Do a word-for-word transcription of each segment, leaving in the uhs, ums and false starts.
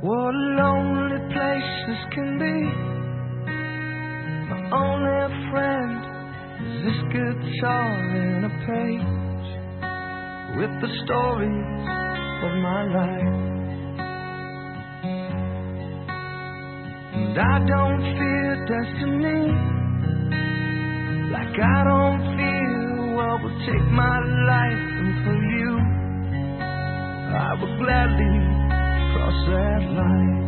What a lonely place this can be. My only friend is this guitar and a page with the stories of my life. And I don't fear destiny, like I don't fear what will take my life. And for you, I would gladly cross that line.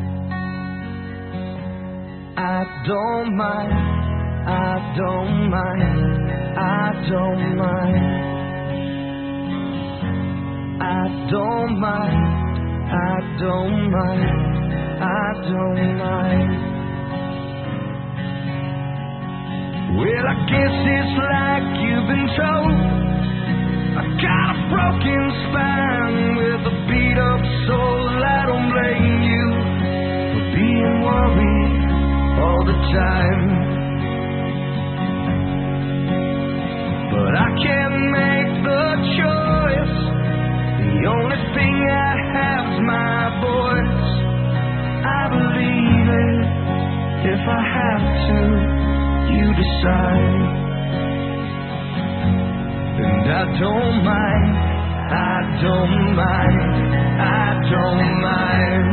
I don't mind, I don't mind, I don't mind. I don't mind, I don't mind, I don't mind. Well, I guess it's like you've been told. I got a broken spine with a beat up soul. I don't blame you for being worried all the time, but I can't make the choice. The only thing I have is my voice. I believe it. If I have to, you decide. And I don't mind, I don't mind, I don't mind.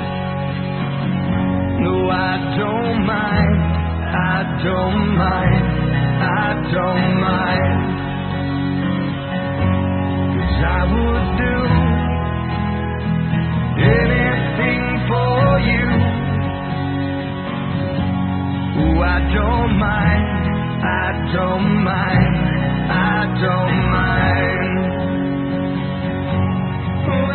No, I don't mind, I don't mind, I don't mind. 'Cause I would do anything for you. Oh, I don't mind, I don't mind, I don't mind. Oh,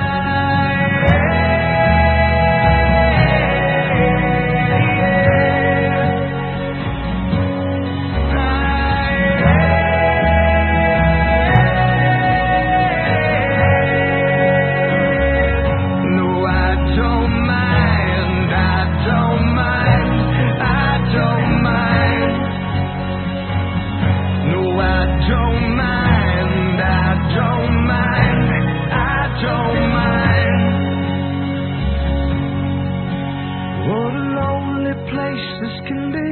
this can be.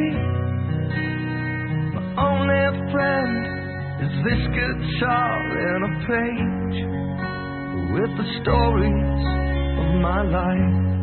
My only friend is this guitar and a page with the stories of my life.